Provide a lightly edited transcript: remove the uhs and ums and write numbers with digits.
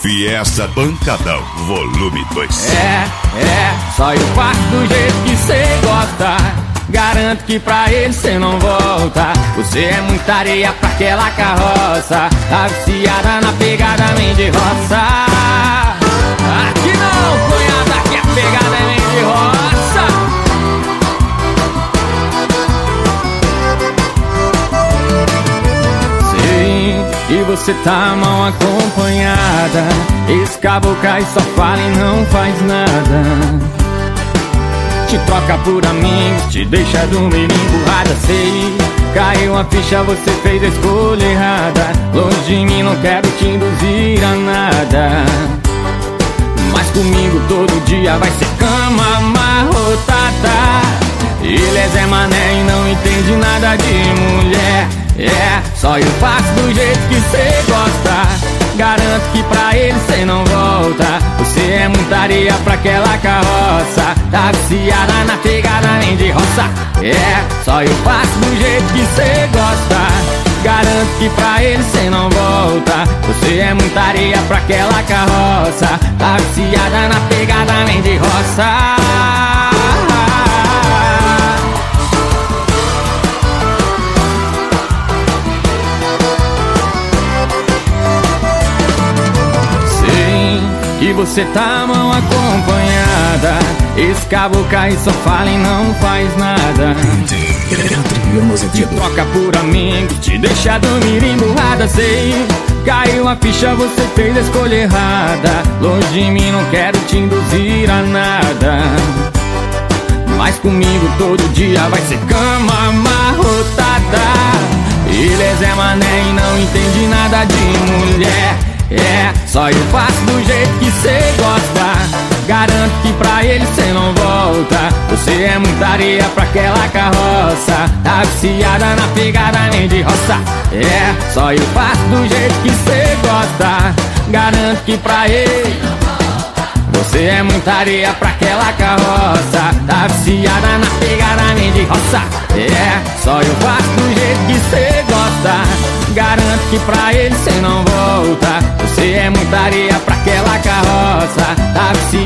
Fiesta Pancadão, volume 2. Só eu faço do jeito que cê gosta. Garanto que pra ele cê não volta. Você é muita areia pra aquela carroça. Tá viciada na pegada, vem de roça. Aqui não, cunhada, aqui a pegada vem de roça. E você tá mal acompanhada. Esse caboclo só fala e não faz nada. Te troca por amigos, te deixa dormir emburrada. Sei, caiu a ficha, você fez a escolha errada. Longe de mim, não quero te induzir a nada. Mas comigo todo dia vai ser cama amarrotada. Ele é Zé Mané e não entende nada de mulher. Só eu faço do jeito que cê gosta. Garanto que pra ele cê não volta. Você é muita areia pra aquela carroça. Tá viciada na pegada, nem de roça. Só eu faço do jeito que cê gosta. Garanto que pra ele cê não volta. Você é muita areia pra aquela carroça. Tá viciada na pegada, nem de roça. E você tá mal acompanhada. Esse caboclo só fala e não faz nada. Te troca por amigos, te deixa dormir emburrada. Sei, caiu a ficha, você fez a escolha errada. Longe de mim, não quero te induzir a nada. Mas comigo todo dia vai ser cama amarrotada. Ele é Zé Mané e não entende nada de mulher. Só eu faço do jeito que cê gosta. Garanto que pra ele cê não volta. Você é muita areia pra aquela carroça. Tá viciada na pegada, nem de roça. Só eu faço do jeito que cê gosta. Garanto que pra ele você é muita areia pra aquela carroça. Tá viciada na pegada, nem de roça. Só eu faço do jeito que cê gosta. Garanto que pra ele cê não volta. Você é muita areia pra aquela carroça. Tá viciada